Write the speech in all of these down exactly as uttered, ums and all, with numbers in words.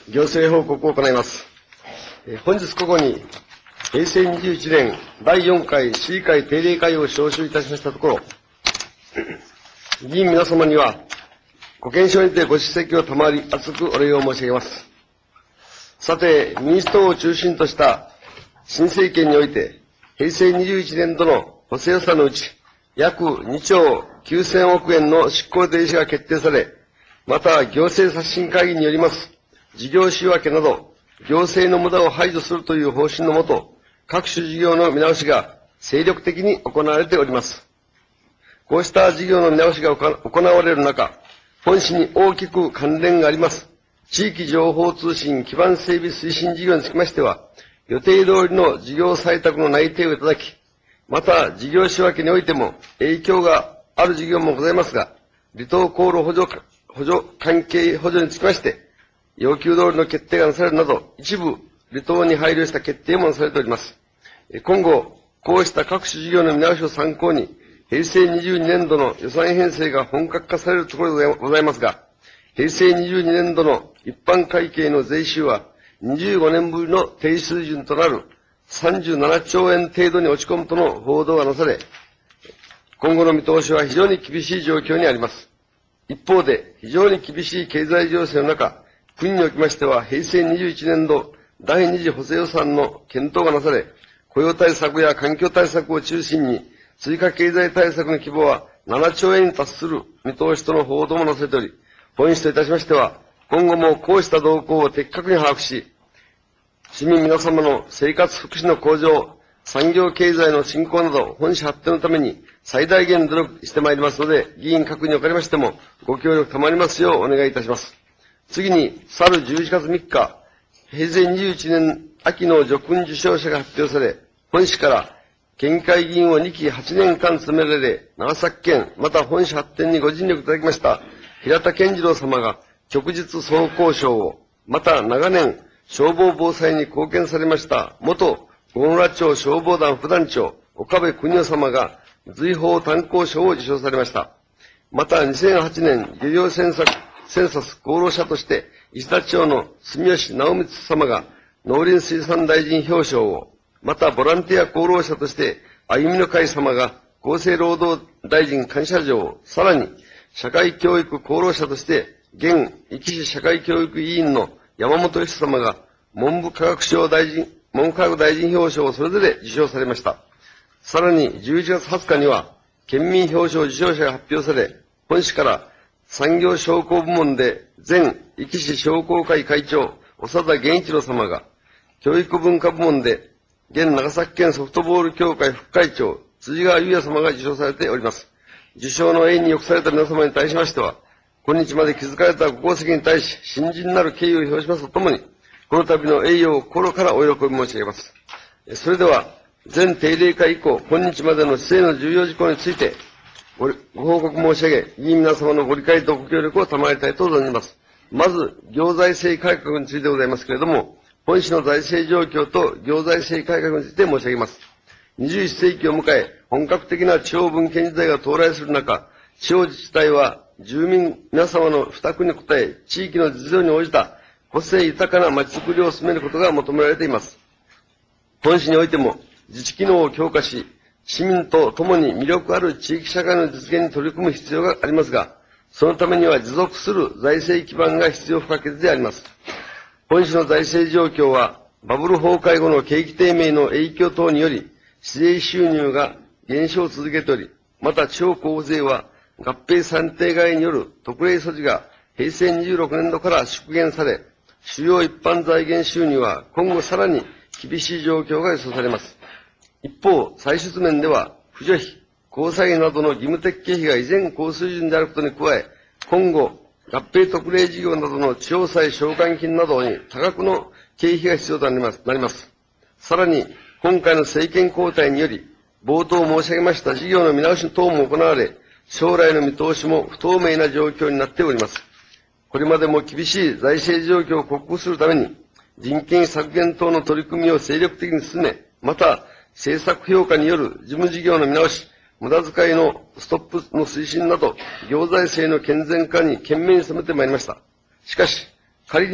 行政報告を行います。本日午後に、平成にじゅういちねんだいよんかい市議会定例会を招集いたしましたところ、議員皆様には、ご健勝にてご出席を賜り、厚くお礼を申し上げます。さて、民主党を中心とした新政権において、平成にじゅういちねん度の補正予算のうち、約にちょうきゅうせんおくえんの執行停止が決定され、また行政刷新会議によります事業仕分けなど、行政の無駄を排除するという方針のもと、各種事業の見直しが精力的に行われております。こうした事業の見直しが行われる中、本市に大きく関連があります、地域情報通信基盤整備推進事業につきましては、予定通りの事業採択の内定をいただき、また事業仕分けにおいても影響がある事業もございますが、離島航路補助、補助関係補助につきまして、要求通りの決定がなされるなど、一部離島に配慮した決定もなされております。今後、こうした各種事業の見直しを参考に、平成にじゅうにねん度の予算編成が本格化されるところでございますが、平成にじゅうにねん度の一般会計の税収は、にじゅうごねんぶりの低水準となるさんじゅうななちょうえん程度に落ち込むとの報道がなされ、今後の見通しは非常に厳しい状況にあります。一方で、非常に厳しい経済情勢の中、国におきましては、平成にじゅういちねん度だいに次補正予算の検討がなされ、雇用対策や環境対策を中心に、追加経済対策の規模はななちょうえんに達する見通しとの報道もなされており、本市といたしましては、今後もこうした動向を的確に把握し、市民皆様の生活福祉の向上、産業経済の振興など、本市発展のために最大限努力してまいりますので、議員各におかれましても、ご協力賜りますようお願いいたします。次に、去るじゅういちがつみっか、平成にじゅういちねん秋の叙勲受章者が発表され、本市から県議会議員をにきはちねんかん務められ、長崎県、また本市発展にご尽力いただきました、平田健次郎様が、旭日総功章を、また長年、消防防災に貢献されました、元小野町消防団副団長、岡部邦夫様が、随宝炭鉱賞を受賞されました。また、にせんはちねん、漁業センサス功労者として、石田町の住吉直光様が、農林水産大臣表彰を、また、ボランティア功労者として、歩みの会様が、厚生労働大臣感謝状を、さらに、社会教育功労者として、現、壱岐市社会教育委員の山本義様が、文部科学省大臣、文部科学大臣表彰をそれぞれ受賞されました。さらに、じゅういちがつはつかには、県民表彰受賞者が発表され、本市から産業商工部門で、前壱岐市商工会会長、長田源一郎様が、教育文化部門で、現長崎県ソフトボール協会副会長、辻川優也様が受賞されております。受賞の縁によくされた皆様に対しましては、今日まで築かれたご功績に対し、新人なる敬意を表しますとともに、この度の栄誉を心からお喜び申し上げます。それでは、前定例会以降、今日までの市政の重要事項についてご、ご報告申し上げ、議員皆様のご理解とご協力を賜りたいと存じます。まず、行財政改革についてございますけれども、本市の財政状況と行財政改革について申し上げます。にじゅういっせいきを迎え、本格的な地方分権時代が到来する中、地方自治体は住民皆様の負託に応え、地域の実情に応じた個性豊かな町づくりを進めることが求められています。本市においても、自治機能を強化し、市民と共に魅力ある地域社会の実現に取り組む必要がありますが、そのためには持続する財政基盤が必要不可欠であります。本市の財政状況は、バブル崩壊後の景気低迷の影響等により、市税収入が減少を続けており、また地方交付税は合併算定外による特例措置が平成にじゅうろくねん度から縮減され、主要一般財源収入は今後さらに厳しい状況が予想されます。一方、歳出面では、扶助費、交際費などの義務的経費が依然高水準であることに加え、今後、合併特例事業などの地方債償還金などに多額の経費が必要となります。さらに、今回の政権交代により、冒頭申し上げました事業の見直し等も行われ、将来の見通しも不透明な状況になっております。これまでも厳しい財政状況を克服するために、人件費削減等の取り組みを精力的に進め、また、政策評価による事務事業の見直し、無駄遣いのストップの推進など、行財政の健全化に懸命に努めてまいりました。しかし、仮に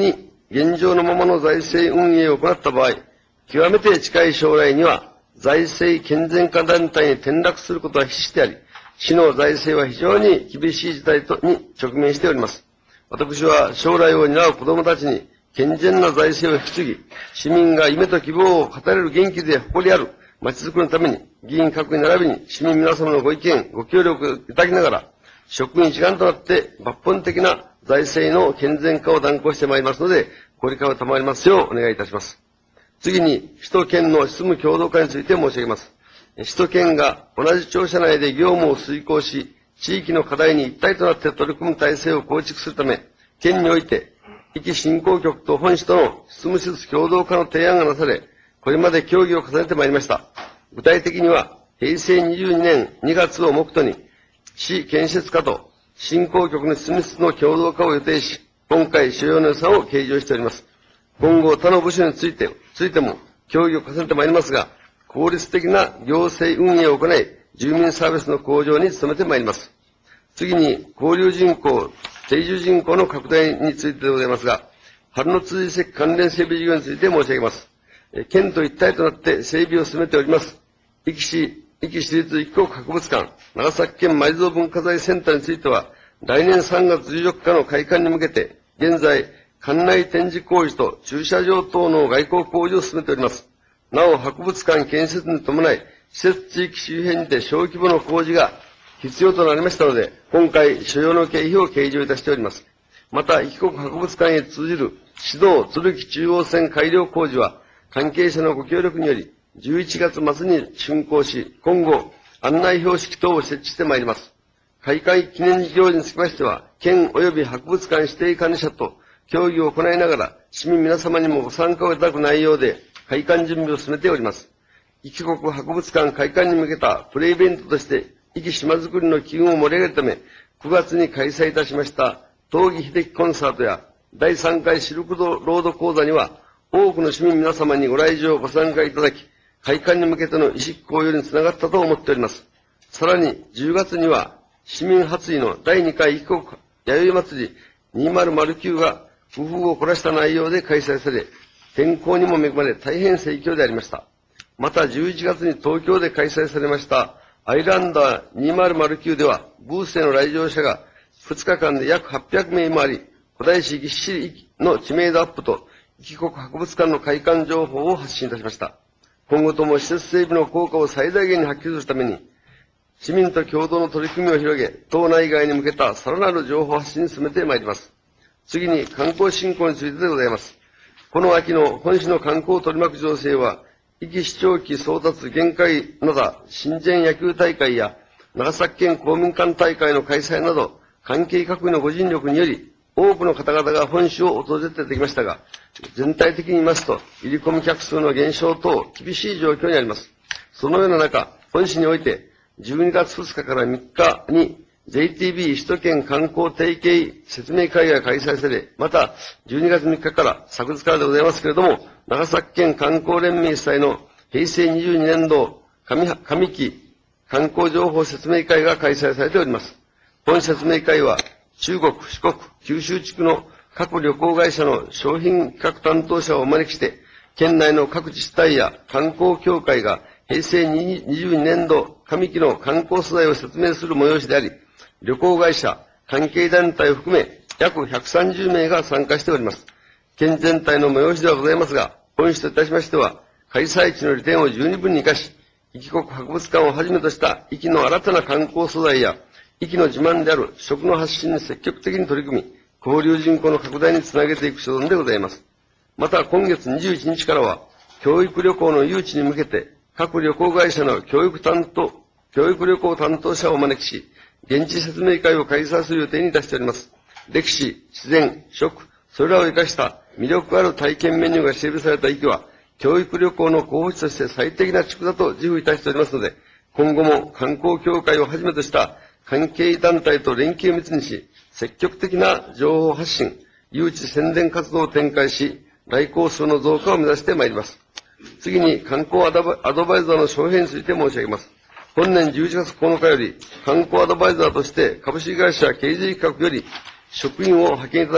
現状のままの財政運営を行った場合、極めて近い将来には、財政健全化団体に転落することは必至であり、市の財政は非常に厳しい事態とに直面しております。私は将来を担う子供たちに健全な財政を引き継ぎ、市民が夢と希望を語れる元気で誇りある町づくりのために、議員各位並びに市民皆様のご意見、ご協力をいただきながら、職員一丸となって抜本的な財政の健全化を断行してまいりますので、ご理解を賜りますようお願いいたします。次に、首都圏の執務共同化について申し上げます。首都圏が同じ庁舎内で業務を遂行し、地域の課題に一体となって取り組む体制を構築するため、県において、壱岐振興局と本市との執務施設共同化の提案がなされ、これまで協議を重ねてまいりました。具体的には、へいせいにじゅうにねんにがつを目途に、市建設課と振興局の執務室の共同化を予定し、今回主要の予算を計上しております。今後他の部署について、ついても協議を重ねてまいりますが、効率的な行政運営を行い、住民サービスの向上に努めてまいります。次に、交流人口、定住人口の拡大についてでございますが、春の通じ関連整備事業について申し上げます。県と一体となって整備を進めております。壱岐市、壱岐市立壱岐国博物館、長崎県埋蔵文化財センターについては、来年さんがつじゅうよっかの開館に向けて、現在、館内展示工事と駐車場等の外交工事を進めております。なお、博物館建設に伴い、施設地域周辺にて小規模の工事が必要となりましたので、今回、所要の経費を計上いたしております。また、壱岐国博物館へ通じる市道鶴木中央線改良工事は、関係者のご協力により、じゅういちがつ末に竣工し、今後、案内標識等を設置してまいります。開会記念行事につきましては、県及び博物館指定管理者と協議を行いながら、市民皆様にもご参加をいただく内容で、開館準備を進めております。壱岐国博物館開館に向けたプレイベントとして、壱岐島づくりの機運を盛り上げるため、くがつに開催いたしました、東儀秀樹コンサートや、だいさんかいシルクロード講座には、多くの市民皆様にご来場ご参加いただき、開館に向けての意識高揚につながったと思っております。さらに、じゅうがつには、市民発意のだいにかい壱岐国弥生祭りにせんきゅうが工夫を凝らした内容で開催され、天候にも恵まれ大変盛況でありました。また、じゅういちがつに東京で開催されました、アイランダーにせんきゅうでは、ブースへの来場者がふつかかんで約はっぴゃくめいもあり、古代史壱岐市の知名度アップと、壱岐国博物館の開館情報を発信いたしました。今後とも施設整備の効果を最大限に発揮するために、市民と共同の取り組みを広げ、島内外に向けたさらなる情報発信に進めてまいります。次に観光振興についてでございます。この秋の本市の観光を取り巻く情勢は、壱岐市長期争奪限界など、親善野球大会や長崎県公民館大会の開催など、関係各位のご尽力により、多くの方々が本市を訪れてきましたが、全体的に言いますと、入り込み客数の減少等、厳しい状況にあります。そのような中、本市において、じゅうにがつふつかからみっかに ジェイティービー 首都圏観光提携説明会が開催され、またじゅうにがつみっかから、昨日からでございますけれども、長崎県観光連盟主催のへいせいにじゅうにねんど上上期観光情報説明会が開催されております。本説明会は、中国、四国、九州地区の各旅行会社の商品企画担当者をお招きして、県内の各自治体や観光協会がへいせいにじゅうにねんど上期の観光素材を説明する催しであり、旅行会社、関係団体を含め約ひゃくさんじゅうめいが参加しております。県全体の催しではございますが、本市といたしましては、開催地の利点を十二分に活かし、壱岐国博物館をはじめとした壱岐の新たな観光素材や、壱岐の自慢である食の発信に積極的に取り組み、交流人口の拡大につなげていく所存でございます。また今月にじゅういちにちからは、教育旅行の誘致に向けて、各旅行会社の教育担当、教育旅行担当者をお招きし、現地説明会を開催する予定にいたしております。歴史、自然、食、それらを生かした魅力ある体験メニューが整備された壱岐は、教育旅行の候補地として最適な地区だと自負いたしておりますので、今後も観光協会をはじめとした関係団体と連携を密にし、積極的な情報発信、誘致宣伝活動を展開し、来校数の増加を目指してまいります。次に観光アドバイザーの招聘について申し上げます。本年じゅういちがつここのかより、観光アドバイザーとして株式会社経済企画より職員を派遣いただき、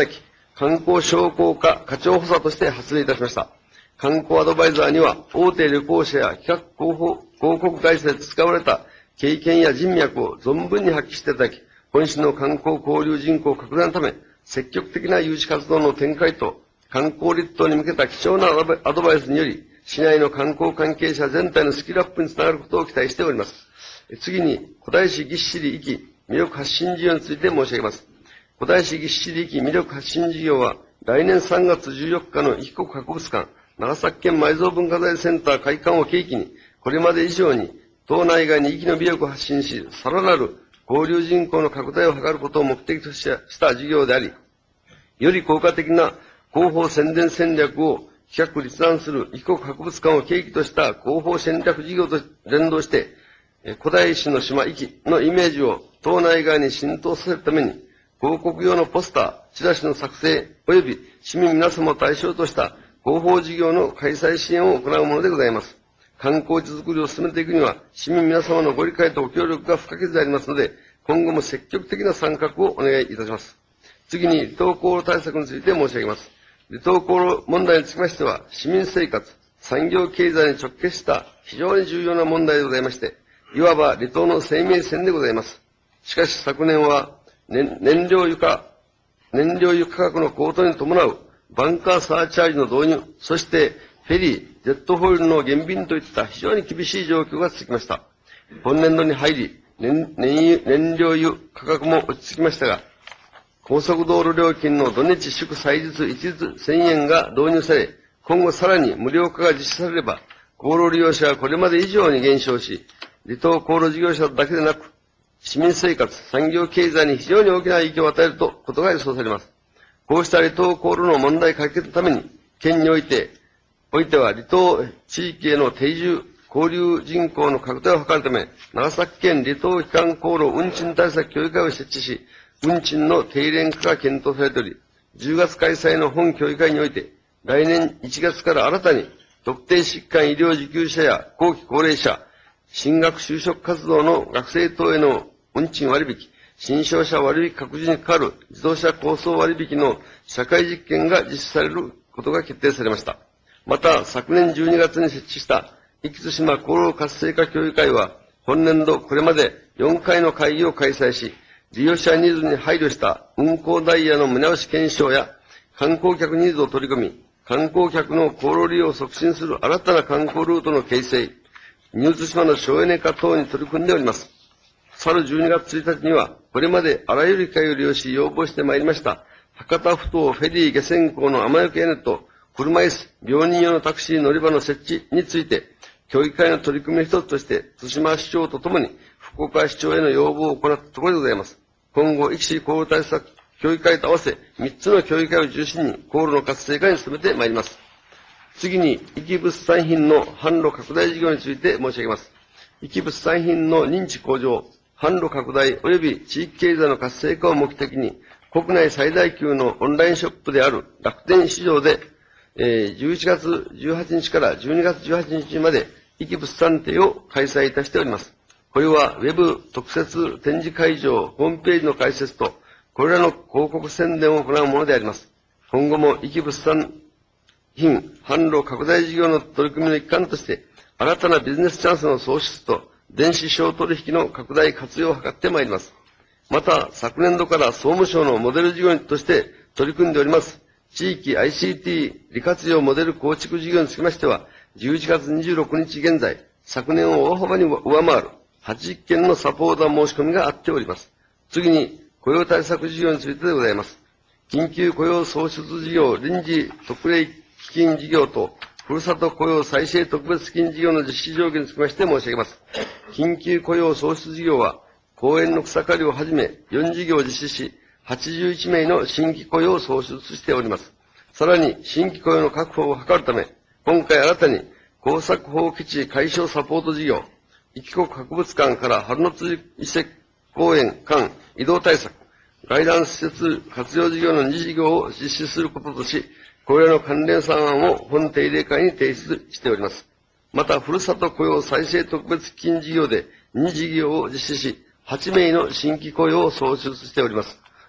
観光商工課課長補佐として発令いたしました。観光アドバイザーには、大手旅行者や企画広報広告会社で使われた経験や人脈を存分に発揮していただき、本市の観光交流人口拡大のため、積極的な誘致活動の展開と、観光立島に向けた貴重なアドバイスにより、市内の観光関係者全体のスキルアップにつながることを期待しております。次に、小平市ぎっしり壱岐魅力発信事業について申し上げます。小平市ぎっしり壱岐魅力発信事業は、来年さんがつじゅうよっかの壱岐国博物館、長崎県埋蔵文化財センター開館を契機に、これまで以上に、島内外に壱岐の魅力を発信し、さらなる交流人口の拡大を図ることを目的とした事業であり、より効果的な広報宣伝戦略を企画立案する壱岐国博物館を契機とした広報戦略事業と連動して、小平市の島壱岐のイメージを島内外に浸透させるために、広告用のポスター、チラシの作成、及び市民皆様を対象とした広報事業の開催支援を行うものでございます。観光地づくりを進めていくには、市民皆様のご理解とご協力が不可欠でありますので、今後も積極的な参画をお願いいたします。次に、離島航路対策について申し上げます。離島航路問題につきましては、市民生活、産業経済に直結した非常に重要な問題でございまして、いわば離島の生命線でございます。しかし昨年は、燃燃料油価、燃料油価格の高騰に伴うバンカーサーチャージの導入、そしてフェリー、ジェットホイールの減便といった非常に厳しい状況が続きました。本年度に入り、燃燃燃料油価格も落ち着きましたが、高速道路料金の土日祝祭日一律せんえんが導入され、今後さらに無料化が実施されれば、航路利用者はこれまで以上に減少し、離島航路事業者だけでなく、市民生活、産業経済に非常に大きな影響を与えることが予想されます。こうした離島航路の問題解決のために、県において、おいては離島地域への定住、交流人口の拡大を図るため、長崎県離島機関航路運賃対策協議会を設置し、運賃の低廉化が検討されており、じゅうがつ開催の本協議会において、来年いちがつから新たに、特定疾患医療受給者や後期高齢者、進学就職活動の学生等への運賃割引、新商社割引拡充にかかる自動車構想割引の社会実験が実施されることが決定されました。また、昨年じゅうにがつに設置した壱岐対馬航路活性化協議会は、本年度これまでよんかいの会議を開催し、利用者ニーズに配慮した運行ダイヤの見直し検証や、観光客ニーズを取り組み、観光客の航路利用を促進する新たな観光ルートの形成、ニュー対馬の省エネ化等に取り組んでおります。去るじゅうにがつついたちには、これまであらゆる機会を利用し要望してまいりました、博多ふ頭フェリー下船港の雨よけ屋根と、車椅子、病人用のタクシー乗り場の設置について、協議会の取り組みの一つとして、対馬市長とともに、福岡市長への要望を行ったところでございます。今後、壱岐市航路対策協議会と合わせ、みっつの協議会を中心に、航路の活性化に努めてまいります。次に、壱岐物産品の販路拡大事業について申し上げます。壱岐物産品の認知向上、販路拡大及び地域経済の活性化を目的に、国内最大級のオンラインショップである楽天市場で、えー、じゅういちがつじゅうはちにちからじゅうにがつじゅうはちにちまで、壱岐物産展を開催いたしております。これは、ウェブ特設展示会場、ホームページの開設と、これらの広告宣伝を行うものであります。今後も壱岐物産品販路拡大事業の取り組みの一環として、新たなビジネスチャンスの創出と、電子商取引の拡大活用を図ってまいります。また、昨年度から総務省のモデル事業として取り組んでおります、地域 アイシーティー 利活用モデル構築事業につきましては、じゅういちがつにじゅうろくにち現在、昨年を大幅に上回るはちじゅっけんのサポーター申し込みがあっております。次に、雇用対策事業についてでございます。緊急雇用創出事業臨時特例基金事業と、ふるさと雇用再生特別金事業の実施状況につきまして申し上げます。緊急雇用創出事業は、公園の草刈りをはじめよんじぎょうを実施し、はちじゅういちめいの新規雇用を創出しております。さらに、新規雇用の確保を図るため、今回新たに耕作放棄地解消サポート事業、壱岐国博物館から春の辻遺跡公園間移動対策、外覧施設活用事業のにじぎょうを実施することとし、これらの関連法案を本定例会に提出しております。また、ふるさと雇用再生特別基金事業でにじぎょうを実施し、はちめいの新規雇用を創出しております。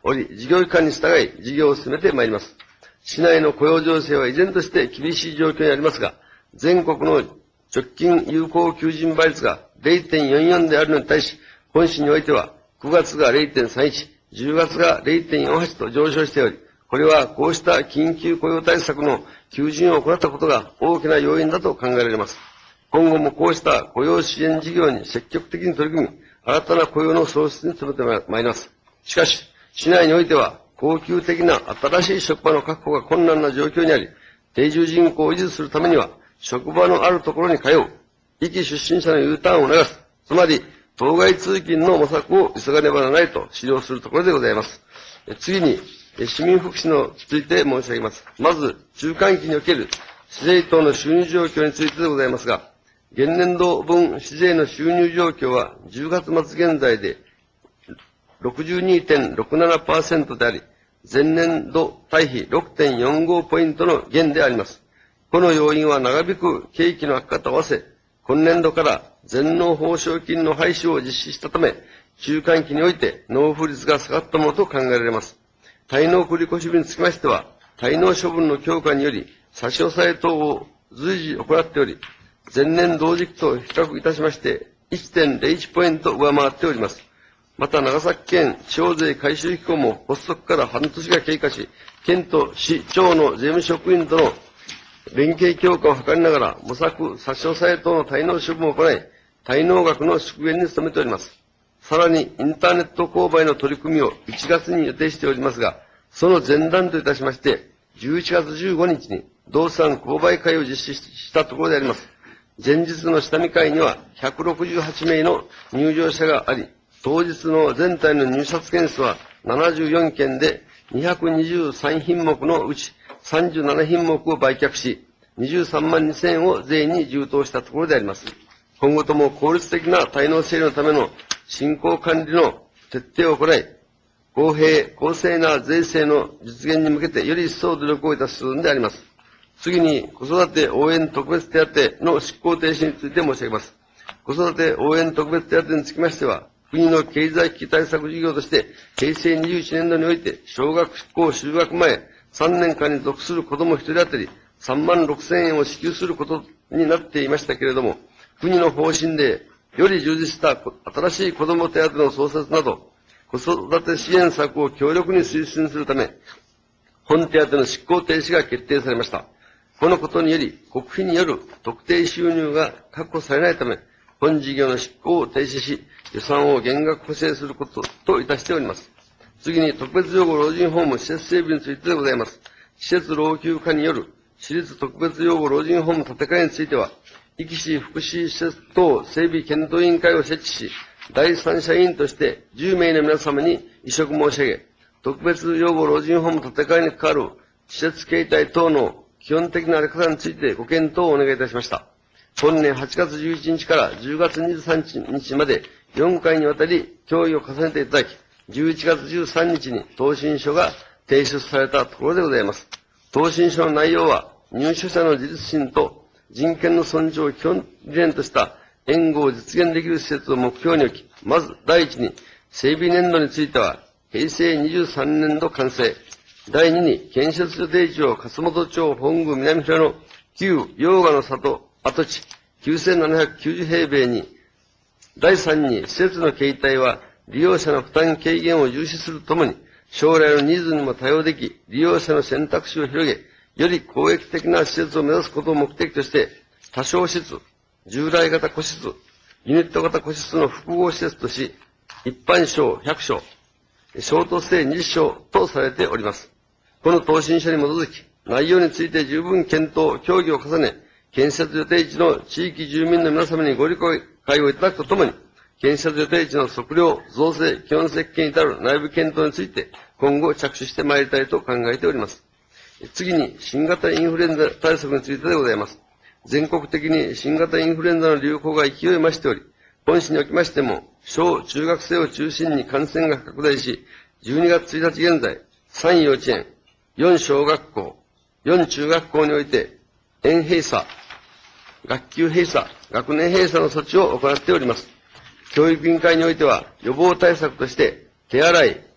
おり、事業機関に従い、事業を進めてまいります。市内の雇用情勢は依然として厳しい状況にありますが、全国の直近有効求人倍率が れいてんよんよん であるのに対し、本市においてはくがつが れいてんさんいち、じゅうがつが れいてんよんはち と上昇しており、これはこうした緊急雇用対策の求人を行ったことが大きな要因だと考えられます。今後もこうした雇用支援事業に積極的に取り組み、新たな雇用の創出に努めてまいります。しかし、市内においては、恒久的な新しい職場の確保が困難な状況にあり、定住人口を維持するためには、職場のあるところに通う、壱岐出身者の U ターンを促す、つまり、当該通勤の模索を急がねばならないと指導するところでございます。次に、市民福祉のついて申し上げます。まず、中間期における市税等の収入状況についてでございますが、現年度分市税の収入状況はじゅうがつ末現在で ろくじゅうにてんろくななパーセント であり、前年度対比 ろくてんよんご ポイントの減であります。この要因は長引く景気の悪化と合わせ、今年度から全納報奨金の廃止を実施したため、中間期において納付率が下がったものと考えられます。滞納繰越日につきましては、滞納処分の強化により差し押さえ等を随時行っており、前年同時期と比較いたしまして いってんぜろいち ポイント上回っております。また長崎県地方税回収機構も発足から半年が経過し、県と市長の税務職員との連携強化を図りながら、模索、差し押さえ等の滞納処分を行い、滞納額の縮減に努めております。さらに、インターネット購買の取り組みをいちがつに予定しておりますが、その前段といたしまして、じゅういちがつじゅうごにちに動産購買会を実施したところであります。前日の下見会にはひゃくろくじゅうはちめいの入場者があり、当日の全体の入札件数はななじゅうよんけんでにひゃくにじゅうさんひんもくのうちさんじゅうななひんもくを売却し、にじゅうさんまんにせんえんを税に充当したところであります。今後とも効率的な滞納整理のための進行管理の徹底を行い、公平、公正な税制の実現に向けてより一層努力をいたすのであります。次に、子育て応援特別手当の執行停止について申し上げます。子育て応援特別手当につきましては、国の経済危機対策事業として、平成にじゅういちねんどにおいて、小学校就学前さんねんかんに属する子どもひとり当たりさんまんろくせんえんを支給することになっていましたけれども、国の方針で、より充実した新しい子ども手当の創設など、子育て支援策を強力に推進するため、本手当の執行停止が決定されました。このことにより、国費による特定収入が確保されないため、本事業の執行を停止し、予算を減額補正することといたしております。次に、特別養護老人ホーム施設整備についてでございます。施設老朽化による私立特別養護老人ホーム建て替えについては、壱岐市福祉施設等整備検討委員会を設置し、第三者委員としてじゅうめいの皆様に委嘱申し上げ、特別養護老人ホーム建て替えに関わる施設形態等の基本的なあり方についてご検討をお願いいたしました。本年はちがつじゅういちにちからじゅうがつにじゅうさんにちまでよんかいにわたり協議を重ねていただき、じゅういちがつじゅうさんにちに答申書が提出されたところでございます。答申書の内容は、入所者の自立心と人権の尊重を基本理念とした援護を実現できる施設を目標に置き、まず第一に、整備年度については、平成にじゅうさんねんど完成。第二に、建設予定地を勝本町本宮南平の旧洋画の里跡地きゅうせんななひゃくきゅうじゅうへいべいに、第三に、施設の形態は利用者の負担軽減を重視するともに、将来のニーズにも対応でき、利用者の選択肢を広げ、より公益的な施設を目指すことを目的として、多床室、従来型個室、ユニット型個室の複合施設とし、一般床ひゃくしょう、ショートステイにじゅっしょうとされております。この答申書に基づき、内容について十分検討、協議を重ね、建設予定地の地域住民の皆様にご理解をいただくとともに、建設予定地の測量、造成、基本設計に至る内部検討について、今後着手してまいりたいと考えております。次に、新型インフルエンザ対策についてでございます。全国的に新型インフルエンザの流行が勢い増しており、本市におきましても、小中学生を中心に感染が拡大し、じゅうにがつついたち現在、さん幼稚園、よん小学校、よん中学校において、園閉鎖、学級閉鎖、学年閉鎖の措置を行っております。教育委員会においては、予防対策として、手洗い、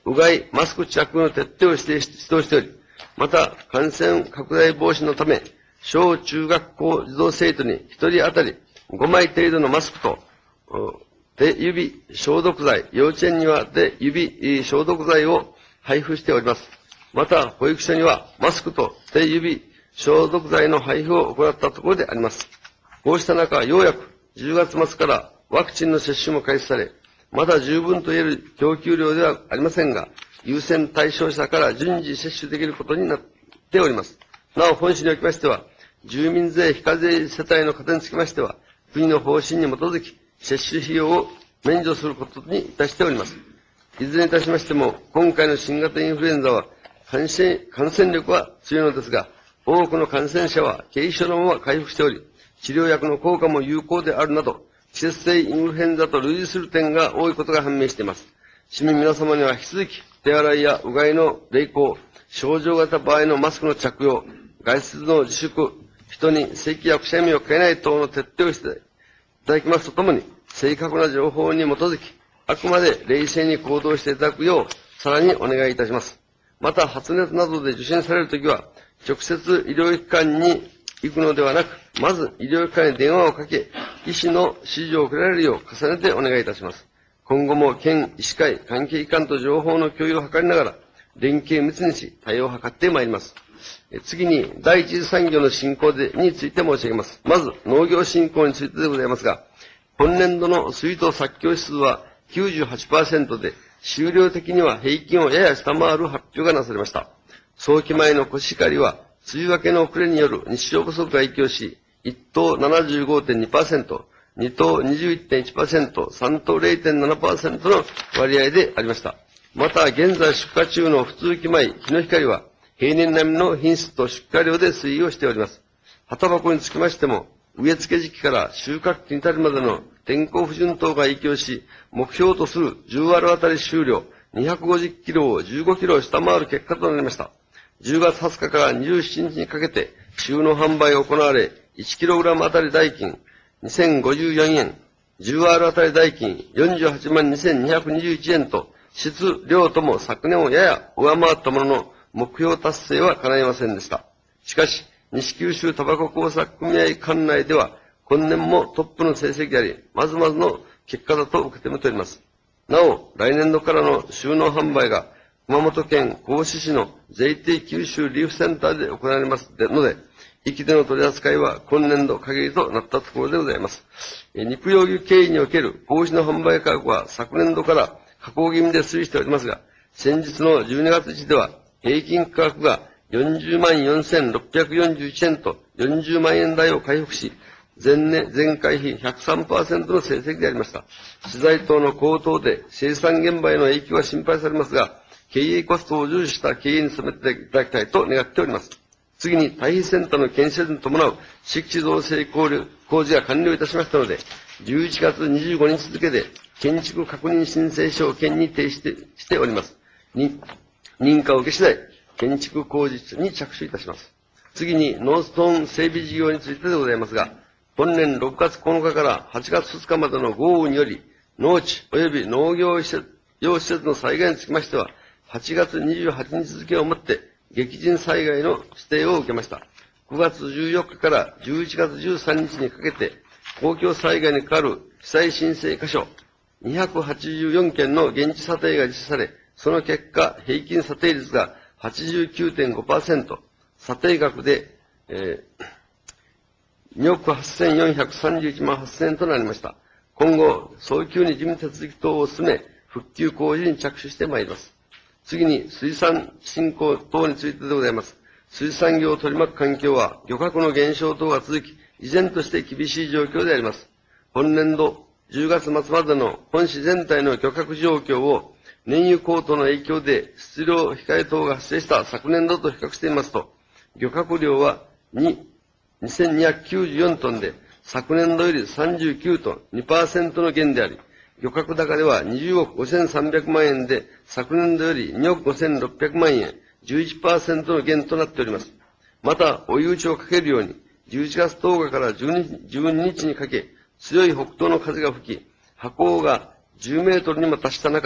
うがい、マスク着用の徹底を指導しており、また、感染拡大防止のため、小中学校児童生徒にひとり当たりごまい程度のマスクと、手指消毒剤、幼稚園には手指消毒剤を配布しております。また、保育所にはマスクと手指消毒剤の配布を行ったところであります。こうした中、ようやくじゅうがつ末からワクチンの接種も開始され、まだ十分と言える供給量ではありませんが、優先対象者から順次接種できることになっております。なお、本市におきましては、住民税非課税世帯の方につきましては、国の方針に基づき、接種費用を免除することにいたしております。いずれにいたしましても、今回の新型インフルエンザは感染、感染力は強いのですが、多くの感染者は軽症のまま回復しており、治療薬の効果も有効であるなど、季節性インフルエンザと類似する点が多いことが判明しています。市民皆様には引き続き、手洗いやうがいの励行、症状が出た場合のマスクの着用、外出の自粛、人に咳やくしゃみをかけない等の徹底をしていただきますとともに、正確な情報に基づき、あくまで冷静に行動していただくよう、さらにお願いいたします。また、発熱などで受診されるときは、直接医療機関に行くのではなく、まず医療機関に電話をかけ、医師の指示を受けられるよう重ねてお願いいたします。今後も県医師会、関係機関と情報の共有を図りながら、連携密にし、対応を図ってまいります。次に、第一次産業の振興でについて申し上げます。まず、農業振興についてでございますが、本年度の水稲作況指数は きゅうじゅうはちパーセント で、終了的には平均をやや下回る発表がなされました。早期前のコシヒカリは、梅雨明けの遅れによる日照不足が影響し、いっ等 ななじゅうごてんにパーセント、に等 にじゅういってんいちパーセント、さん等 れいてんななパーセント の割合でありました。また、現在出荷中の普通期米、日の光は、平年並みの品質と出荷量で推移をしております。葉箱につきましても、植え付け時期から収穫期に至るまでの天候不順等が影響し、目標とするじゅうアールあたり収量にひゃくごじゅっキロをじゅうごキロ下回る結果となりました。じゅうがつはつかからにじゅうしちにちにかけて、収納販売が行われ、いちキログラムあたり代金にせんごじゅうよんえん、じゅうアール あたり代金よんじゅうはちまんにせんにひゃくにじゅういちえんと、質、量とも昨年をやや上回ったものの、目標達成は叶いませんでした。しかし、西九州タバコ工作組合管内では、今年もトップの成績であり、まずまずの結果だと受け止めております。なお、来年度からの収納販売が、熊本県合志市の ジェイティー 九州リーフセンターで行われますので、域での取り扱いは今年度限りとなったところでございます。肉用牛経営における子牛の販売価格は昨年度から下降気味で推移しておりますが、先日のじゅうにがつ時では平均価格がよんじゅうまんよんせんろっぴゃくよんじゅういちえんとよんじゅうまんえん台を回復し、前年、前回比 ひゃくさんパーセント の成績でありました。資材等の高騰で生産現場への影響は心配されますが、経営コストを重視した経営に努めていただきたいと願っております。次に、対比センターの建設に伴う敷地造成工事が完了いたしましたので、じゅういちがつにじゅうごにち付で建築確認申請書を県に提出しております。に認可を受け次第、建築工事に着手いたします。次に、農村整備事業についてでございますが、本年ろくがつここのかからはちがつふつかまでの豪雨により、農地及び農業施設用施設の災害につきましては、はちがつにじゅうはちにち付をもって、激甚災害の指定を受けました。くがつじゅうよっかからじゅういちがつじゅうさんにちにかけて、公共災害に関わる被災申請箇所にひゃくはちじゅうよんけんの現地査定が実施され、その結果、平均査定率が はちじゅうきゅうてんごパーセント、査定額で、えー、におくはっせんよんひゃくさんじゅういちまんはっせんえんとなりました。今後、早急に事務手続き等を進め、復旧工事に着手してまいります。次に、水産振興等についてでございます。水産業を取り巻く環境は、漁獲の減少等が続き、依然として厳しい状況であります。本年度じゅうがつまつまでの本市全体の漁獲状況を、燃油高騰の影響で出漁控え等が発生した昨年度と比較していますと、漁獲量はにせんにひゃくきゅうじゅうよんトンで、昨年度よりさんじゅうきゅうトン、にパーセント の減であり、漁獲高ではにじゅうおくごせんさんびゃくまんえんで、昨年度よりにおくごせんろっぴゃくまんえん、じゅういちパーセント の減となっております。また、追い打ちをかけるように、じゅういちがつとおかからじゅうににちにかけ、強い北東の風が吹き、波高がじゅうメートルにも達した中で、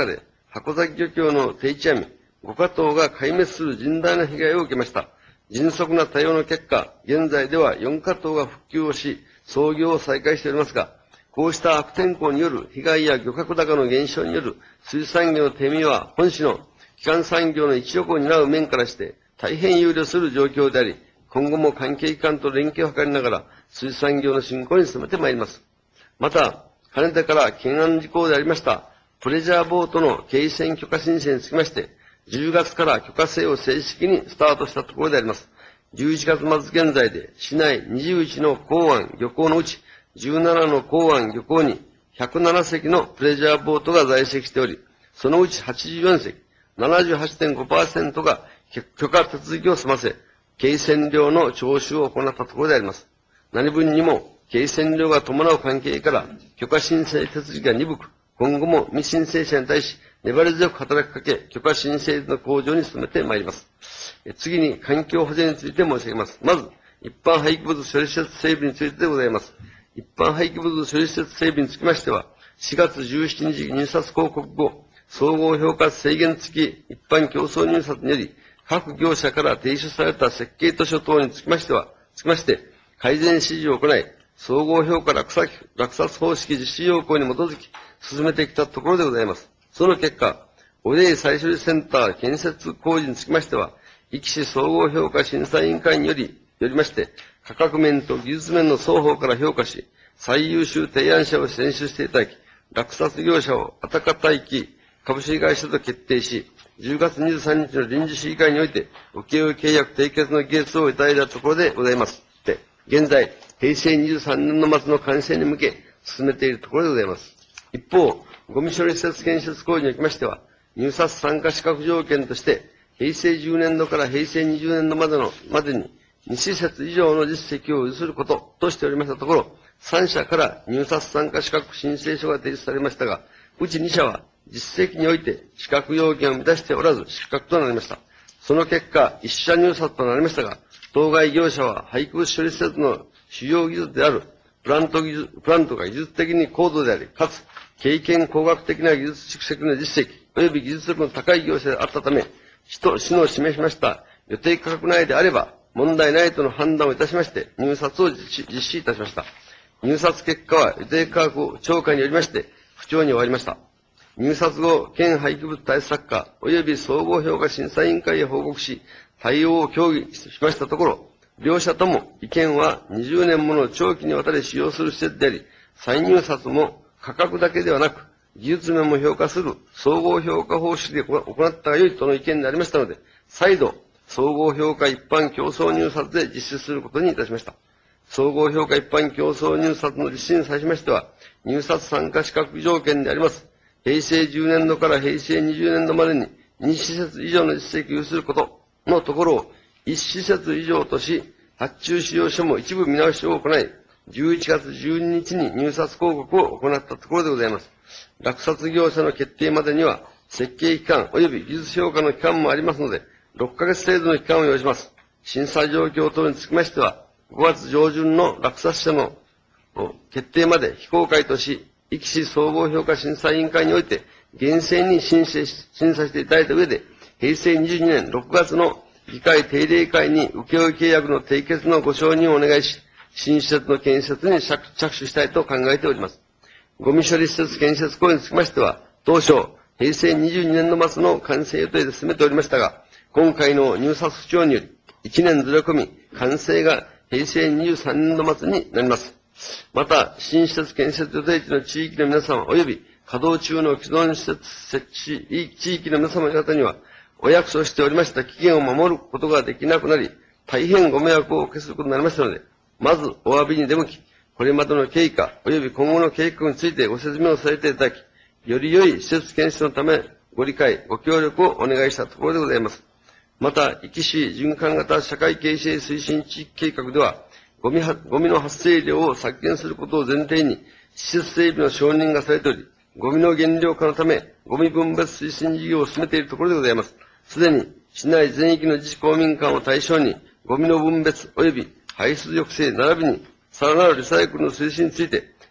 箱崎漁協の定置網、ご家棟が壊滅する甚大な被害を受けました。迅速な対応の結果、現在ではよん家棟が復旧をし、操業を再開しておりますが、こうした悪天候による被害や漁獲高の減少による水産業の低迷は、本市の基幹産業の一翼を担う面からして、大変憂慮する状況であり、今後も関係機関と連携を図りながら、水産業の振興に努めてまいります。また、かねてから懸案事項でありました、プレジャーボートの軽船許可申請につきまして、じゅうがつから許可制を正式にスタートしたところであります。じゅういちがつ末現在で、市内にじゅういちの港湾漁港のうち、じゅうななの港湾漁港にひゃくななせきのプレジャーボートが在籍しており、そのうちはちじゅうよんせき、ななじゅうはちてんごパーセント が許可手続きを済ませ、軽船料の徴収を行ったところであります。何分にも、軽船料が伴う関係から、許可申請手続きが鈍く、今後も未申請者に対し、粘り強く働きかけ、許可申請の向上に努めてまいります。次に、環境保全について申し上げます。まず、一般廃棄物処理施設整備についてでございます。一般廃棄物処理施設整備につきましては、しがつじゅうしちにち入札広告後、総合評価制限付き一般競争入札により、各業者から提出された設計図書等につきましては、つきまして、改善指示を行い、総合評価落札、落札方式実施要項に基づき、進めてきたところでございます。その結果、汚泥再処理センター建設工事につきましては、壱岐市総合評価審査委員会により、よりまして、価格面と技術面の双方から評価し、最優秀提案者を選出していただき、落札業者をあたか大気株式会社と決定し、じゅうがつにじゅうさんにちの臨時市議会において、請負契約締結の議決をいただいたところでございます。で、現在、へいせいにじゅうさんねんの末の完成に向け、進めているところでございます。一方、ゴミ処理施設建設工事におきましては、入札参加資格条件として、へいせいじゅうねんどからへいせいにじゅうねんどまでの、までに、に施設以上の実績を有することとしておりましたところ、さん社から入札参加資格申請書が提出されましたが、うちに社は実績において資格要件を満たしておらず失格となりました。その結果、一社入札となりましたが、当該業者は廃棄物処理施設の主要技術であるプラント技術、プラントが技術的に高度であり、かつ経験工学的な技術蓄積の実績、及び技術力の高い業者であったため、市と市の示しました予定価格内であれば、問題ないとの判断をいたしまして、入札を実施実施いたしました。入札結果は予定価格超過によりまして、不調に終わりました。入札後、県廃棄物対策課及び総合評価審査委員会へ報告し、対応を協議しましたところ、両社とも意見はにじゅうねんもの長期にわたり使用する施設であり、再入札も価格だけではなく、技術面も評価する総合評価方式で行ったが良いとの意見でありましたので、再度、総合評価一般競争入札で実施することにいたしました。総合評価一般競争入札の実施に際しましては、入札参加資格条件であります。へいせいじゅうねんどからへいせいにじゅうねんどまでにに施設以上の実績を有することのところをいち施設以上とし、発注使用書も一部見直しを行い、じゅういちがつじゅうににちに入札広告を行ったところでございます。落札業者の決定までには、設計期間及び技術評価の期間もありますので、ろっかげつ程度の期間を要します。審査状況等につきましては、ごがつ上旬の落札者の決定まで非公開とし、壱岐市総合評価審査委員会において、厳正に審査し審査していただいた上で、へいせいにじゅうにねんろくがつの議会定例会に請負契約の締結のご承認をお願いし、新施設の建設に着手したいと考えております。ゴミ処理施設建設工事につきましては、当初、へいせいにじゅうにねんの末の完成予定で進めておりましたが、今回の入札不調により、いちねんずれ込み、完成がへいせいにじゅうさんねんど末になります。また、新施設建設予定地の地域の皆様及び稼働中の既存施設設置地域の皆様方には、お約束しておりました期限を守ることができなくなり、大変ご迷惑をおかけすることになりましたので、まずお詫びに出向き、これまでの経過及び今後の計画についてご説明をさせていただき、より良い施設建設のため、ご理解、ご協力をお願いしたところでございます。また、壱岐市循環型社会形成推進地域計画では、ゴミは、ゴミの発生量を削減することを前提に、施設整備の承認がされており、ゴミの減量化のため、ゴミ分別推進事業を進めているところでございます。すでに、市内全域の自治公民館を対象に、ゴミの分別及び排出抑制並びに、さらなるリサイクルの推進について、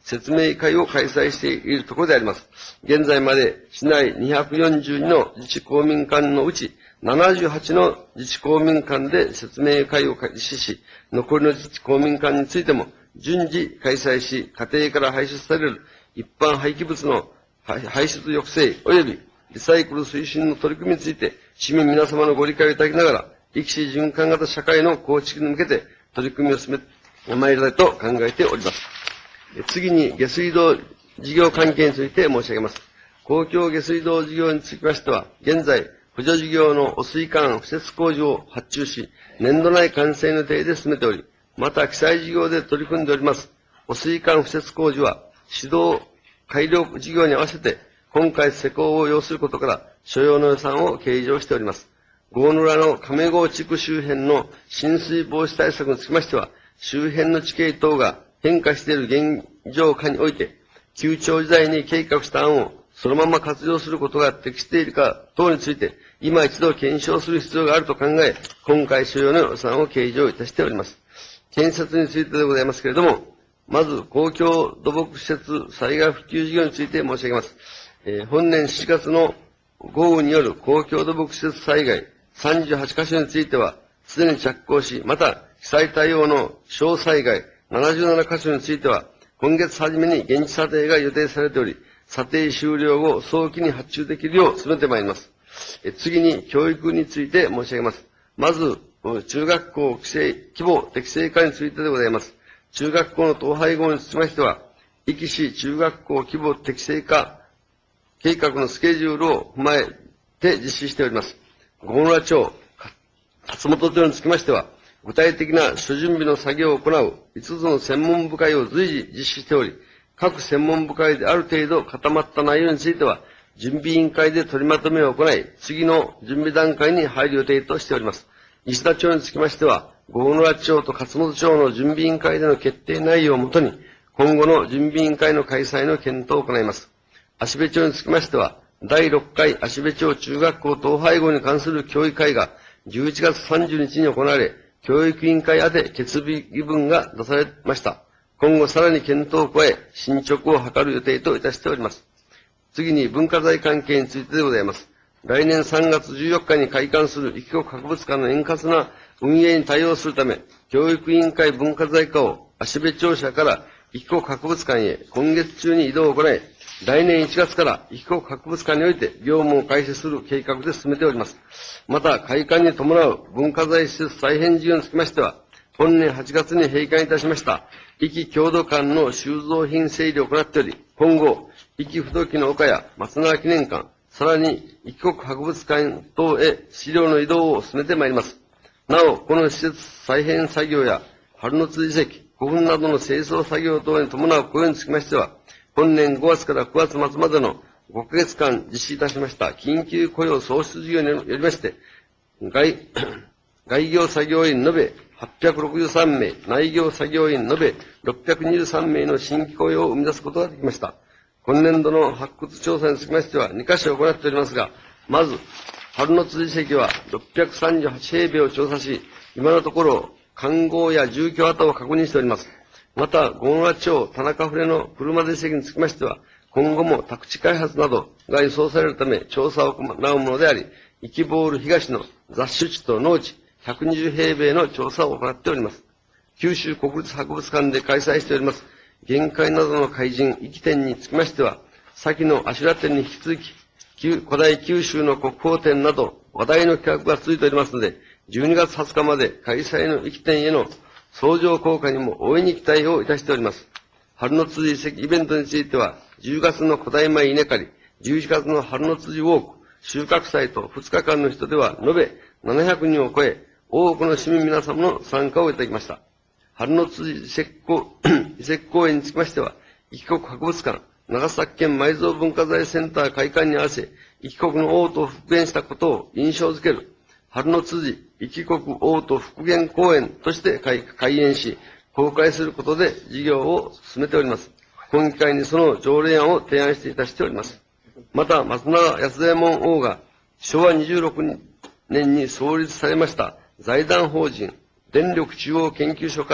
説明会を開催しているところであります。現在まで市内にひゃくよんじゅうにの自治公民館のうち、ななじゅうはちの自治公民館で説明会を実施し、残りの自治公民館についても順次開催し、家庭から排出される一般廃棄物の排出抑制及びリサイクル推進の取り組みについて、市民皆様のご理解をいただきながら、生き死循環型社会の構築に向けて取り組みを進めてまいりたいと考えております。次に、下水道事業関係について申し上げます。公共下水道事業につきましては、現在、補助事業の汚水管敷設工事を発注し、年度内完成の予定で進めており、また、記載事業で取り組んでおります。汚水管敷設工事は、指導改良事業に合わせて、今回施工を要することから、所要の予算を計上しております。郷村の亀郷地区周辺の浸水防止対策につきましては、周辺の地形等が変化している現状下において、旧庁時代に計画した案をそのまま活用することが適しているか等について、今一度検証する必要があると考え、今回所要の予算を計上いたしております。建設についてでございますけれども、まず公共土木施設災害復旧事業について申し上げます。えー、本年しちがつの豪雨による公共土木施設災害さんじゅうはちかしょについては、すでに着工し、また被災対応の小災害ななじゅうななかしょについては、今月初めに現地査定が予定されており、査定終了後、早期に発注できるよう進めてまいります。え次に、教育について申し上げます。まず、中学校規制規模適正化についてでございます。中学校の統廃合につきましては、壱岐市中学校規模適正化計画のスケジュールを踏まえて実施しております。郷村町、勝本町につきましては、具体的な諸準備の作業を行ういつつの専門部会を随時実施しており、各専門部会である程度固まった内容については、準備委員会で取りまとめを行い、次の準備段階に入る予定としております。石田町につきましては、郷村町と勝本町の準備委員会での決定内容をもとに、今後の準備委員会の開催の検討を行います。芦部町につきましては、だいろっかい芦部町中学校統廃合に関する協議会がじゅういちがつさんじゅうにちに行われ、教育委員会宛て決議文が出されました。今後さらに検討を加え、進捗を図る予定といたしております。次に文化財関係についてでございます。来年さんがつじゅうよっかに開館する壱岐国博物館の円滑な運営に対応するため、教育委員会文化財課を芦部庁舎から壱岐国博物館へ今月中に移動を行い、来年いちがつから壱岐国博物館において業務を開始する計画で進めております。また、開館に伴う文化財施設再編事業につきましては、本年はちがつに閉館いたしました、壱岐郷土館の収蔵品整理を行っており、今後、壱岐不動機の丘や松永記念館、さらに壱岐国博物館等へ資料の移動を進めてまいります。なお、この施設再編作業や春の津遺跡、古墳などの清掃作業等に伴う雇用につきましては、本年ごがつからくがつまつまでのごかげつかん実施いたしました緊急雇用創出事業によりまして、外、外業作業員延べはっぴゃくろくじゅうさんめい、内業作業員延べろっぴゃくにじゅうさんめいの新規雇用を生み出すことができました。今年度の発掘調査につきましてはにかしょ行っておりますが、まず、春の津遺跡はろっぴゃくさんじゅうはちへいべいを調査し、今のところ、環合や住居跡を確認しております。また、郷村町田中船の車出遺跡につきましては、今後も宅地開発などが予想されるため調査を行うものであり、壱岐ボール東の雑種地と農地ひゃくにじゅうへいべいの調査を行っております。九州国立博物館で開催しております、限界などの怪人壱岐展につきましては、先の阿修羅展に引き続き、古代九州の国宝展など話題の企画が続いておりますので、じゅうにがつはつかまで開催の壱岐展への相乗効果にも大いに期待をいたしております。春の辻遺跡イベントについては、じゅうがつの古代米稲刈り、じゅういちがつの春の辻ウォーク、収穫祭とふつかかんの人では延べななひゃくにんを超え、多くの市民皆様の参加をいただきました。春の辻遺跡公園につきましては、壱岐国博物館、長崎県埋蔵文化財センター開館に合わせ、壱岐国の王都を復元したことを印象づける、春の辻壱岐国王都復元公園として開園し、公開することで事業を進めております。今機会にその条例案を提案していたしております。また、松永安左衛門王がしょうわにじゅうろくねんに創立されました財団法人電力中央研究所から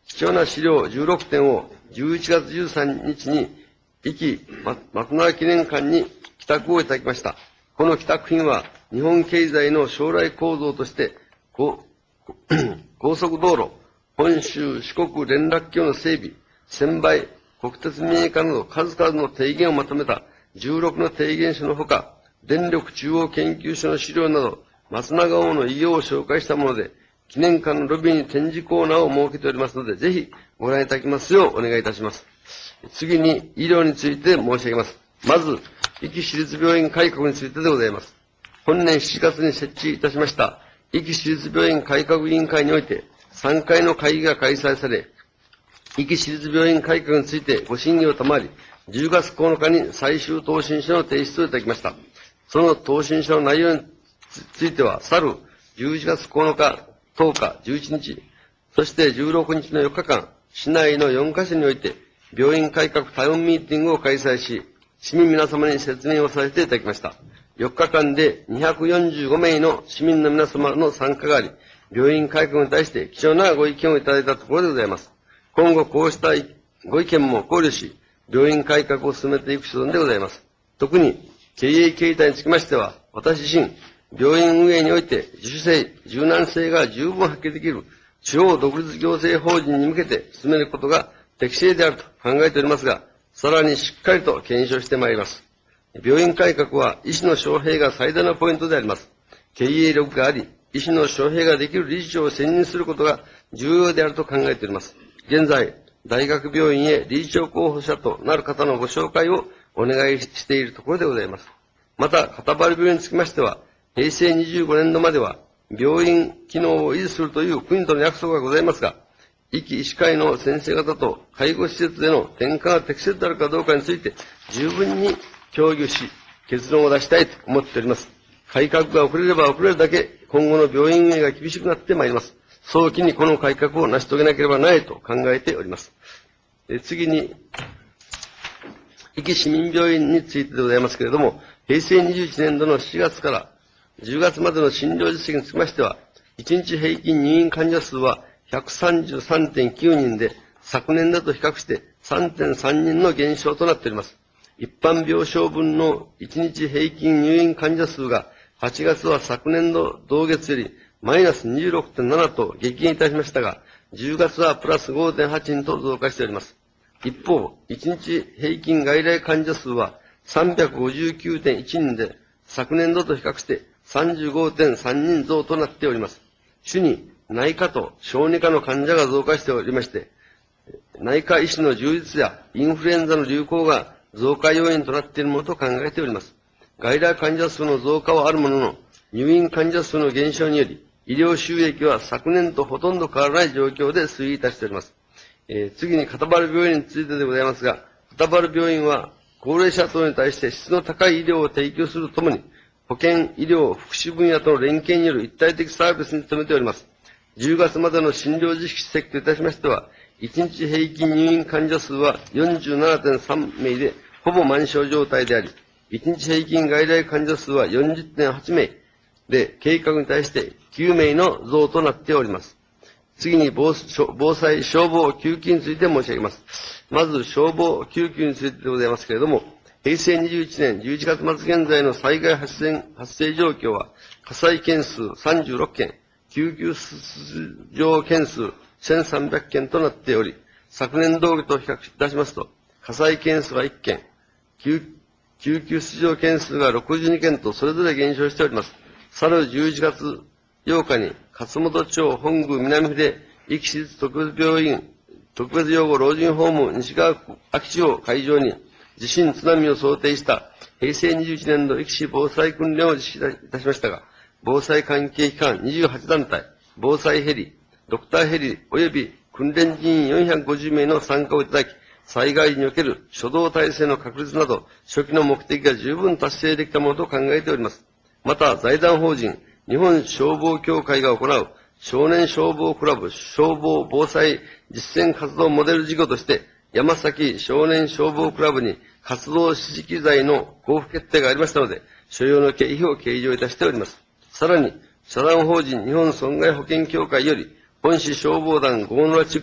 貴重な資料じゅうろくてんをじゅういちがつじゅうさんにちに、壱岐松永記念館に寄託をいただきました。この寄託品は、日本経済の将来構造として、高速道路、本州四国連絡橋の整備、専売、国鉄民営化など数々の提言をまとめたじゅうろくの提言書のほか、電力中央研究所の資料など、松永王の偉業を紹介したもので、記念館のロビーに展示コーナーを設けておりますので、ぜひご覧いただきますようお願いいたします。次に医療について申し上げます。まず、壱岐市立病院改革についてでございます。本年しちがつに設置いたしました、壱岐市立病院改革委員会において、さんかいの会議が開催され、壱岐市立病院改革についてご審議を賜り、じゅうがつここのかに最終答申書の提出をいただきました。その答申書の内容については、去るじゅういちがつここのか、とおか、じゅういちにち、そしてじゅうろくにちのよっかかん、市内のよんかしょにおいて、病院改革対応ミーティングを開催し、市民皆様に説明をさせていただきました。よっかかんでにひゃくよんじゅうごめいの市民の皆様の参加があり、病院改革に対して貴重なご意見をいただいたところでございます。今後こうしたご意見も考慮し、病院改革を進めていく所存でございます。特に経営形態につきましては、私自身、病院運営において自主性、柔軟性が十分発揮できる地方独立行政法人に向けて進めることが適正であると考えておりますが、さらにしっかりと検証してまいります。病院改革は医師の招聘が最大のポイントであります。経営力があり、医師の招聘ができる理事長を選任することが重要であると考えております。現在、大学病院へ理事長候補者となる方のご紹介をお願いしているところでございます。また、片原病院につきましては、へいせいにじゅうごねんどまでは、病院機能を維持するという国との約束がございますが、壱岐医師会の先生方と介護施設での転換が適切であるかどうかについて、十分に協議し、結論を出したいと思っております。改革が遅れれば遅れるだけ、今後の病院運営が厳しくなってまいります。早期にこの改革を成し遂げなければならないと考えております。え次に、壱岐市民病院についてでございますけれども、へいせいにじゅういちねんどのしちがつからじゅうがつまでの診療実績につきましては、いちにち平均入院患者数は ひゃくさんじゅうさんてんきゅうにんで、昨年度と比較して さんてんさんにんの減少となっております。一般病床分のいちにち平均入院患者数がはちがつは昨年度同月よりマイナス にじゅうろくてんなな と激減いたしましたが、じゅうがつはプラス ごてんはちにんと増加しております。一方、いちにち平均外来患者数は さんびゃくごじゅうきゅうてんいちにんで、昨年度と比較してさんじゅうごてんさんにん増となっております。主に内科と小児科の患者が増加しておりまして、内科医師の充実やインフルエンザの流行が増加要因となっているものと考えております。外来患者数の増加はあるものの、入院患者数の減少により、医療収益は昨年とほとんど変わらない状況で推移いたしております。えー、次に片原病院についてでございますが、片原病院は高齢者等に対して質の高い医療を提供するとともに、保健、医療、福祉分野との連携による一体的サービスに努めております。じゅうがつまでの診療実績といたしましては、いちにち平均入院患者数は よんじゅうななてんさんめいでほぼ満床状態であり、いちにち平均外来患者数は よんじゅってんはちめいで、計画に対してきゅうめいの増となっております。次に防災、消防、救急について申し上げます。まず、消防、救急についてでございますけれども、へいせいにじゅういちねんじゅういちがつまつ現在の災害発生発生状況は、火災件数さんじゅうろっけん、救急出場件数せんさんびゃっけんとなっており、昨年同期と比較いたしますと、火災件数はいっけん、救救急出場件数がろくじゅうにけんとそれぞれ減少しております。去るじゅういちがつようかに、勝本町本宮南筆壱岐市立特別病院特別養護老人ホーム西川空き地を会場に、地震津波を想定したへいせいにじゅういちねんど壱岐市防災訓練を実施いたしましたが、防災関係機関にじゅうはちだんたい、防災ヘリ、ドクターヘリ及び訓練人員よんひゃくごじゅうめいの参加をいただき、災害における初動体制の確立など、初期の目的が十分達成できたものと考えております。また、財団法人、日本消防協会が行う少年消防クラブ消防防災実践活動モデル事業として、山崎少年消防クラブに活動指示罪の交付決定がありましたので、所要の経費を計上いたしております。さらに、社団法人日本損害保険協会より、本市消防団郷野良地区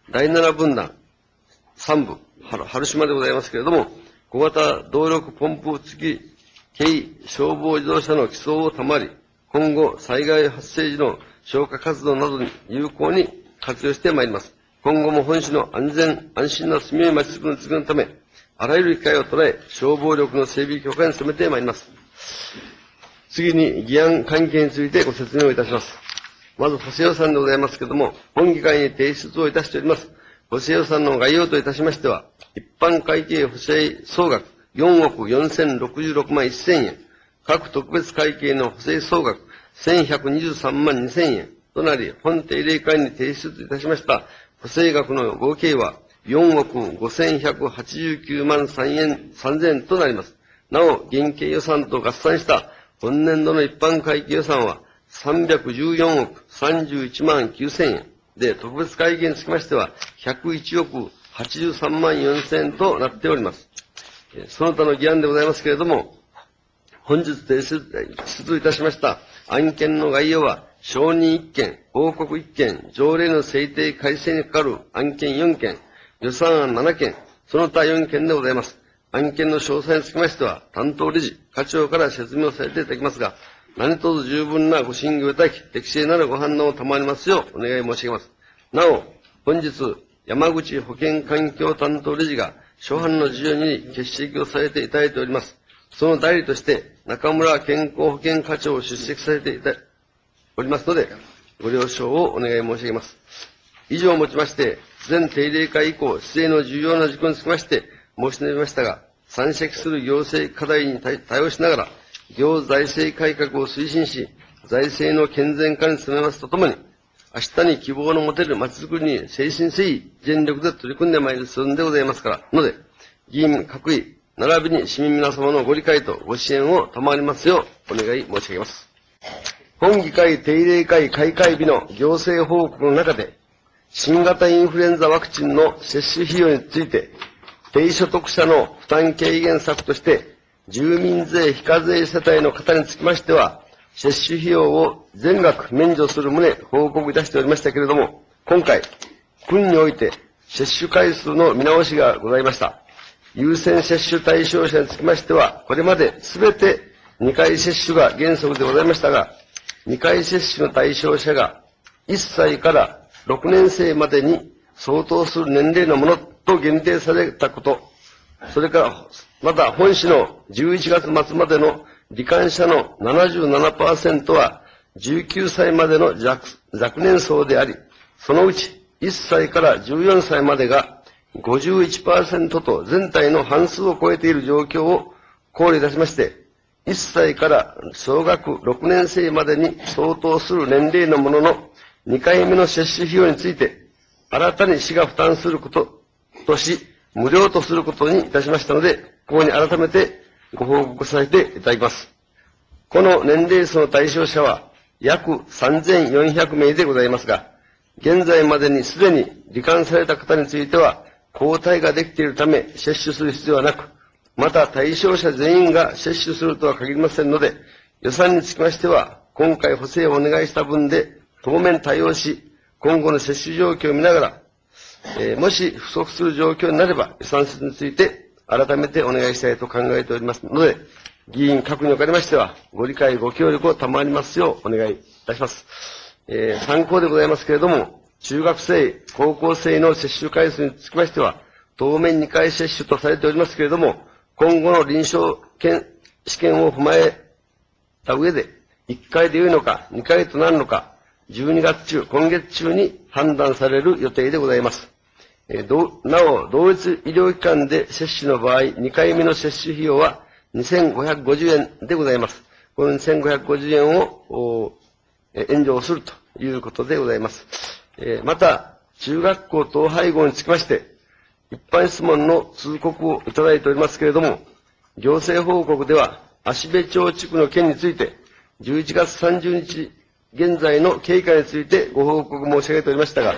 だいなな分団さん部、春島でございますけれども、小型動力ポンプ付き軽消防自動車の基礎を賜り、今後災害発生時の消火活動などに有効に活用してまいります。今後も本市の安全安心な住みよい町づくりの実現のため、あらゆる機会を捉え、消防力の整備強化に努めてまいります。次に議案関係についてご説明をいたします。まず補正予算でございますけれども、本議会に提出をいたしております。補正予算の概要といたしましては、一般会計補正総額よんおくよんせんろくじゅうろくまんせんえん、各特別会計の補正総額せんひゃくにじゅうさんまんにせんえんとなり、本定例会に提出いたしました補正額の合計はよんおくごせんひゃくはちじゅうきゅうまんさんぜんえんとなります。なお、現計予算と合算した本年度の一般会計予算はさんびゃくじゅうよんおくさんじゅういちまんきゅうせんえんで、特別会計につきましてはひゃくいちおくはちじゅうさんまんよんせんえんとなっております。その他の議案でございますけれども、本日提出いたしました案件の概要は、承認いっけん、報告いっけん、条例の制定改正にかかる案件よんけん、予算案ななけん、その他よんけんでございます。案件の詳細につきましては、担当理事、課長から説明をさせていただきますが、何卒十分なご審議をいただき、適正なるご反応を賜りますようお願い申し上げます。なお、本日、山口保健環境担当理事が、初版の授与に欠席をされていただいております。その代理として、中村健康保健課長を出席させていただいておりますので、ご了承をお願い申し上げます。以上をもちまして、前定例会以降、規制の重要な事項につきまして、申し述べましたが、山積する行政課題に対応しながら、行財政改革を推進し、財政の健全化に努めますとともに、明日に希望の持てる町づくりに誠心誠意、全力で取り組んでまいる寸でございますから、ので、議員各位、並びに市民皆様のご理解とご支援を賜りますようお願い申し上げます。本議会定例会開会日の行政報告の中で、新型インフルエンザワクチンの接種費用について、低所得者の負担軽減策として、住民税非課税世帯の方につきましては、接種費用を全額免除する旨報告いたしておりましたけれども、今回、君において接種回数の見直しがございました。優先接種対象者につきましては、これまで全てにかい接種が原則でございましたが、にかい接種の対象者がいっさいからろくねん生までに相当する年齢のものと限定されたこと、それから、また本市のじゅういちがつ末までの罹患者の ななじゅうななパーセント はじゅうきゅうさいまでの 若, 若年層であり、そのうちいっさいからじゅうよんさいまでが ごじゅういちパーセント と全体の半数を超えている状況を考慮いたしまして、いっさいから小学ろくねん生までに相当する年齢のもののにかいめの接種費用について、新たに市が負担することとし、無料とすることにいたしましたので、ここに改めてご報告させていただきます。この年齢層の対象者は約さんぜんよんひゃくめいでございますが、現在までにすでに罹患された方については、抗体ができているため接種する必要はなく、また対象者全員が接種するとは限りませんので、予算につきましては、今回補正をお願いした分で当面対応し、今後の接種状況を見ながら、えー、もし不足する状況になれば、予算について改めてお願いしたいと考えておりますので、議員各におかれましては、ご理解、ご協力を賜りますようお願いいたします。えー、参考でございますけれども、中学生、高校生の接種回数につきましては、当面にかい接種とされておりますけれども、今後の臨床試験を踏まえた上で、いっかいで良いのか、にかいとなるのか、じゅうにがつ中、今月中に判断される予定でございます。えー、どなお、同一医療機関で接種の場合、にかいめの接種費用はにせんごひゃくごじゅうえんでございます。このにせんごひゃくごじゅうえんを援助をするということでございます。えー、また、中学校統廃合につきまして、一般質問の通告をいただいておりますけれども、行政報告では、芦部町地区の件について、じゅういちがつさんじゅうにち現在の経過についてご報告申し上げておりましたが、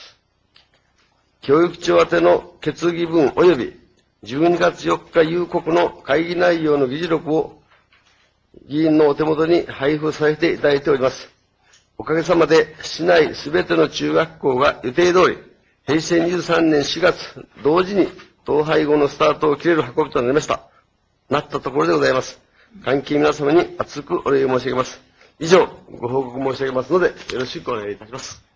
教育庁宛ての決議文及びじゅうにがつよっか夕刻の会議内容の議事録を議員のお手元に配布させていただいております。おかげさまで市内すべての中学校が予定通り平成にじゅうさんねんしがつ、同時に統廃合のスタートを切れる運びとなりました。なったところでございます。関係皆様に厚くお礼を申し上げます。以上、ご報告申し上げますので、よろしくお願いいたします。